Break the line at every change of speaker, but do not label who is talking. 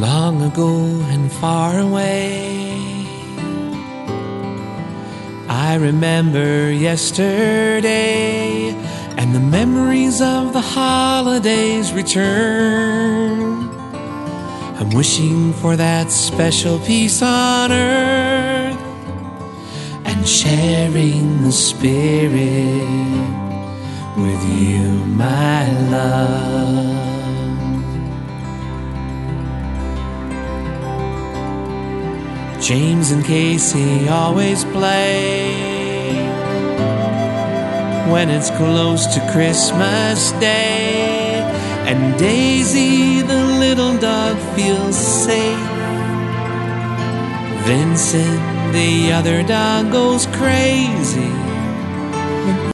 long ago and far away. I remember yesterday, and the memories of the holidays return. I'm wishing for that special peace on earth, and sharing the spirit with you, my love. James and Casey always play when it's close to Christmas Day, and Daisy the little dog feels safe. Vincent the other dog goes crazy